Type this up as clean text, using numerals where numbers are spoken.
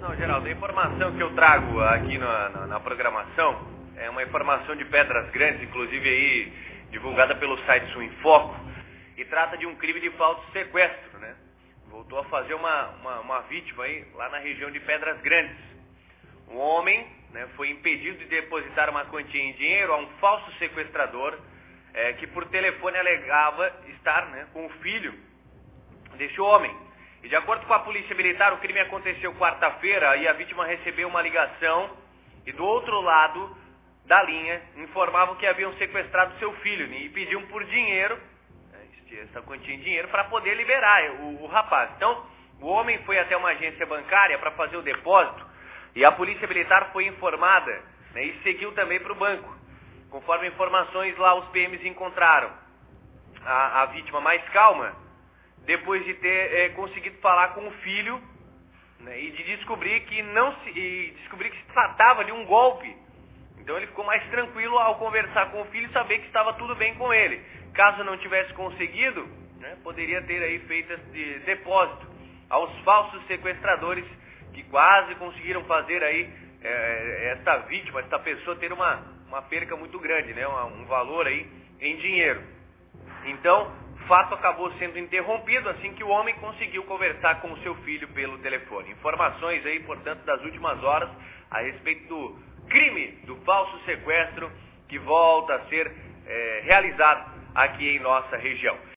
Não, Geraldo, a informação que eu trago aqui na programação é uma informação de Pedras Grandes, inclusive aí divulgada pelo site Sul em Foco, e trata de um crime de falso sequestro, né? Voltou a fazer uma vítima aí lá na região de Pedras Grandes. Um homem, né, foi impedido de depositar uma quantia em dinheiro a um falso sequestrador que por telefone alegava estar, né, com o filho deste homem. E de acordo com a polícia militar, o crime aconteceu quarta-feira e a vítima recebeu uma ligação e do outro lado da linha informavam que haviam sequestrado seu filho e pediam por dinheiro, essa quantia em dinheiro, para poder liberar o rapaz. Então, o homem foi até uma agência bancária para fazer o depósito e a polícia militar foi informada, né, e seguiu também para o banco. Conforme informações lá, os PMs encontraram a vítima mais calma, depois de ter conseguido falar com o filho, né, e de descobrir que se tratava de um golpe. Então ele ficou mais tranquilo ao conversar com o filho e saber que estava tudo bem com ele. Caso não tivesse conseguido, né, poderia ter aí feito esse depósito aos falsos sequestradores que quase conseguiram fazer aí esta vítima, esta pessoa ter uma perca muito grande, né, um valor aí em dinheiro. Então, o fato acabou sendo interrompido assim que o homem conseguiu conversar com o seu filho pelo telefone. Informações aí, portanto, das últimas horas a respeito do crime do falso sequestro que volta a ser realizado aqui em nossa região.